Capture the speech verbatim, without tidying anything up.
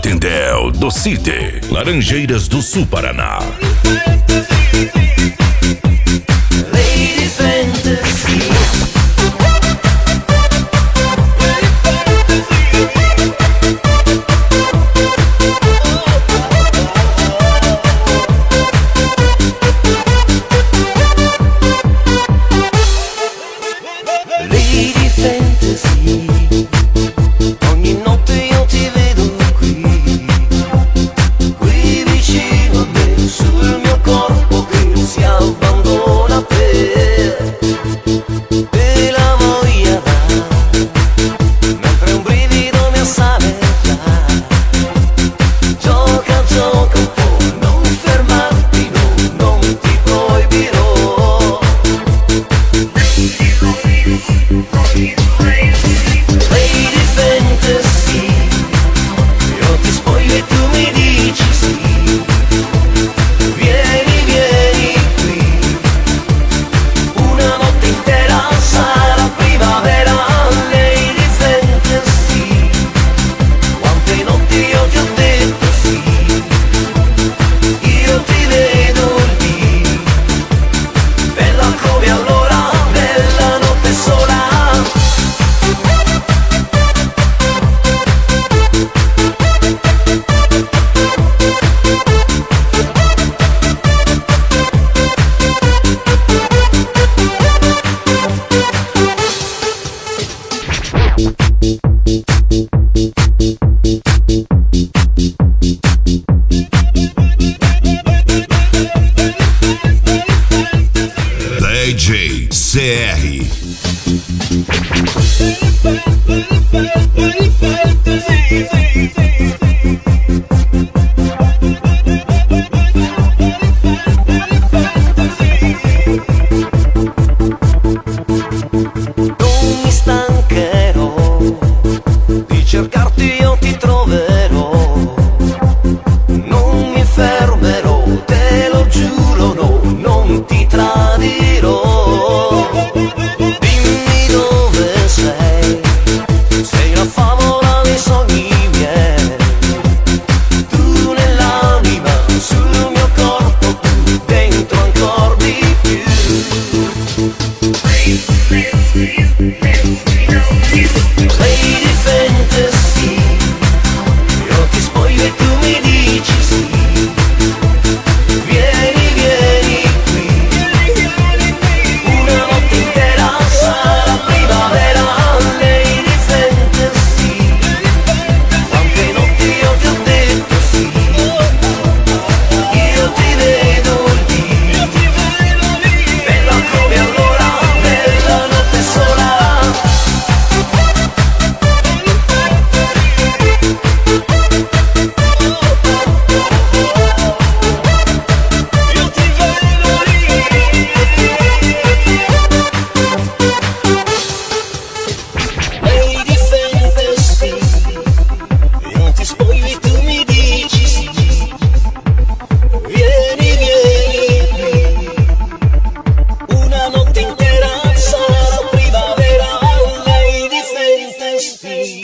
Martindale do City, Laranjeiras do Sul, Paraná. Lady Fantasy. Lady Fantasy, ogni notte io ti vedo qui, qui vicino a me, sul mio corpo che si abbandona per, te la voglia va, mentre un brivido mi assale là, gioca, gioca un po', non fermarti, no, non ti proibirò. Lady Fantasy, io ti spoglio e tu mi dici sì. Vieni, vieni qui, una notte intera sarà primavera. Lady Fantasy, quante notti io ti ho detto sì. Io ti vedo lì, bella come allora, bella notte sola. D J C R. Non mi stancherò di cercarti, io ti troverò. Non mi fermerò, te lo giuro, no, non ti tradirò. Dimmi dove sei, sei una favola nei sogni miei. Tu nell'anima, sul mio corpo, tu dentro ancor di più. Lady Fantasy,